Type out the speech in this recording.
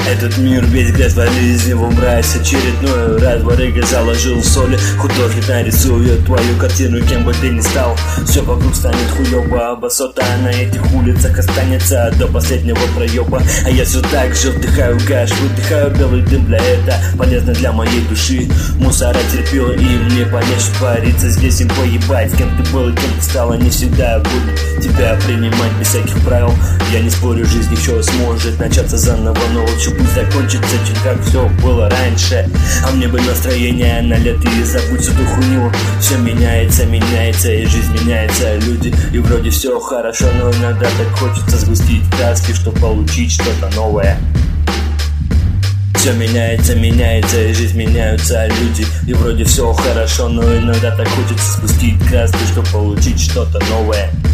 Этот мир весь грязь, вали из него мразь. Очередной раз барыга заложил соли. Художник нарисует твою картину, кем бы ты ни стал. Все вокруг станет хуёво, басота на этих улицах останется до последнего проёба. А я все так же вдыхаю гаш, выдыхаю белый дым, для это полезно для моей души. Мусора терпел, и мне понять, что творится здесь, им поебать. Кем ты был и кем ты стала, не всегда буду тебя принимать без всяких правил. Я не спорю, жизнь еще сможет начаться заново, но лучше пусть закончится, чем как все было раньше. А мне бы настроение на лет и забудь эту хуйню. Все меняется, меняется, и жизнь меняется, люди. И вроде все хорошо, но иногда так хочется сгустить краски, чтобы получить что-то новое. Все меняется, меняется, и жизнь меняются люди. И вроде все хорошо, но иногда так хочется спустить краски, чтобы получить что-то новое.